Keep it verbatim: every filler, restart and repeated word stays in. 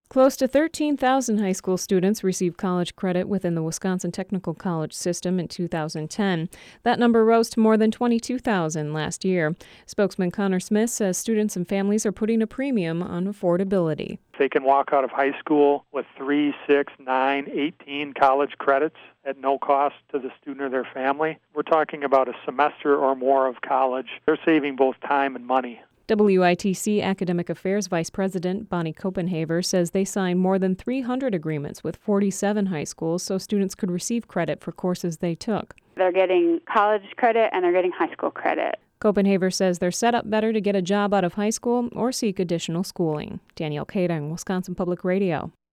Close to thirteen thousand high school students received college credit within the Wisconsin Technical College system in two thousand ten. That number rose to more than twenty-two thousand last year. Spokesman Connor Smith says students and families are putting a premium on affordability. They can walk out of high school with three, six, nine, eighteen college credits at no cost to the student or their family. We're talking about a semester or more of college. They're saving both time and money. W I T C Academic Affairs Vice President Bonnie Copenhaver says they signed more than three hundred agreements with forty-seven high schools so students could receive credit for courses they took. They're getting college credit and they're getting high school credit. Copenhaver says they're set up better to get a job out of high school or seek additional schooling. Danielle Kading, Wisconsin Public Radio.